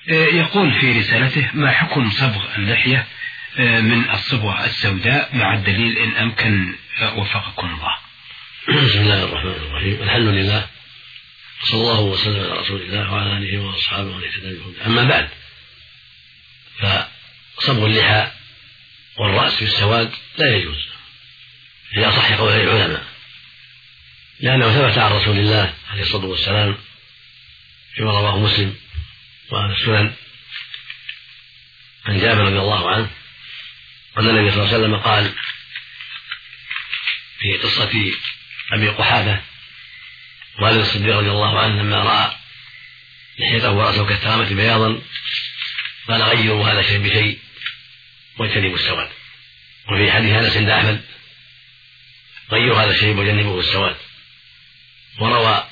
يقول في رسالته: ما حكم صبغ اللحية من الصبغة السوداء مع الدليل إن أمكن وفقكم الله؟ بسم الله الرحمن الرحيم، الحمد لله، صلى الله وسلم على رسول الله وعلى آله وأصحابه ومن اهتدى بهداه. أما بعد، فصبغ اللحى والرأس في السواد لا يجوز في أصح قولي العلماء، لأنه ثبت عن رسول الله عليه الصلاة والسلام فيما رواه مسلم وأهل السنن عن جابر رضي الله عنه أن النبي صلى الله عليه وسلم قال في قصة أبي قحافة والد الصديق رضي الله عنه لما رأى لحيته ورأسه كالترامة بياضا قال: غيروا هذا الشيء بشيء واجتنبوا السواد. وفي حديث أنس عند أحمد: غيروا هذا الشيء وجنبوه السواد. وروى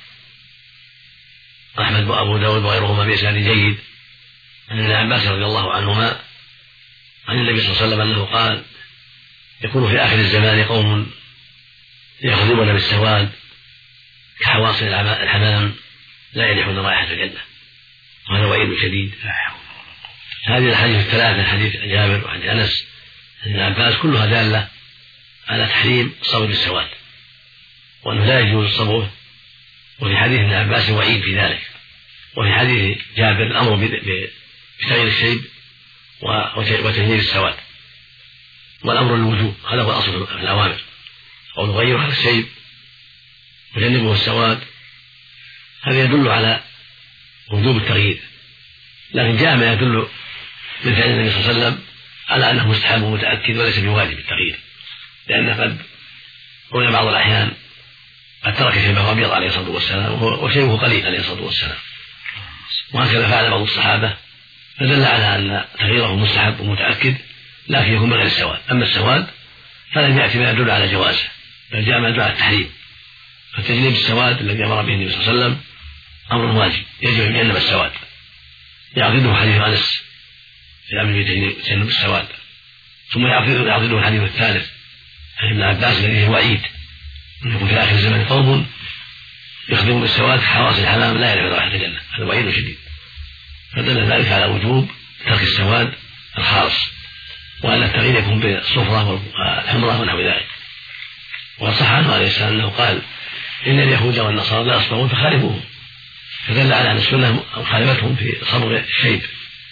أحمد وأبو داود وغيرهما بإسناد جيد عن ابن عباس رضي الله عنهما عن النبي صلى الله عليه وسلم أنه قال: يكون في آخر الزمان قوم يخضبون بالسواد كحواصل الحمام لا يريحون رائحة الجنة. وهذا وعيد شديد. هذه الحديث الثلاثة، حديث جابر وعن أنس عن ابن عباس، كلها دالة على تحريم صبغ السواد وأنه لا يجوز صبغه. وفي حديث ابن عباس وعيد في ذلك. وفي حديث جابر الأمر بتغيير الشيب وتجنيب السواد، والأمر للوجوب. هذا هو الأصل في الأوامر، أو نغير هذا الشيب وجنبه السواد. هذا يدل على وجوب التغيير، لكن جاء ما يدل من فعل النبي صلى الله عليه وسلم على أنه مستحب ومتأكد وليس بواجب التغيير، لأن قد قلنا بعض الأحيان قد ترك شيبه أبيض عليه الصلاة والسلام وشيبه قليل عليه الصلاة والسلام، وهكذا فعل بعض الصحابة، فدل على أن تغييره مستحب ومتأكد، لكن يكون من غير السواد. أما السواد فلم يأتي ما يدل على جوازه، بل جاء ما يدل على التحريم. فتجنيب السواد الذي أمر به النبي صلى الله عليه وسلم أمر واجب، يجب أن يجنب السواد. يعضده حديث أنس في الأمر بتجنب السواد، ثم يعضده الحديث الثالث عن ابن عباس الذي هو وعيد، يكون في آخر الزمن قوم يخدمون بالسواد حواصل الحمام لا يريحون رائحة الجنة. هذا وعيد شديد، فدل ذلك على وجوب ترك السواد الخالص، وأن التغيير يكون بالصفرة والحمرة ونحو ذلك. وصح عنه عليه السلام أنه قال: إن اليهود والنصارى لا يصبغون فخالفوهم، فدل على أن السنة مخالفتهم في صبغ الشيب.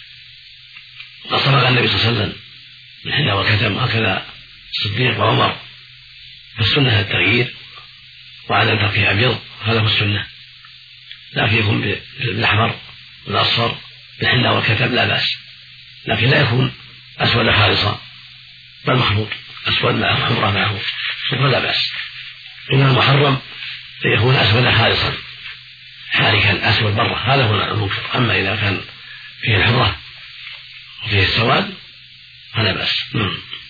وصبغ النبي صلى الله عليه وسلم بالحنة والكتم، هكذا الصديق وعمر. فالسنة التغيير وعدم تركه أبيض، هذا هو السنة، لكن يكون بالأحمر والأصفر بالحنة والكتم لا بأس، لكن لا يكون أسود خالصا بل مخلوط، أسود معه حمرة معه لا بأس. إنما المحرم يكون أسود خالصا حاركا أسود برة، هذا هو المنكر. أما إذا كان فيه الحمرة وفيه السواد فلا بأس.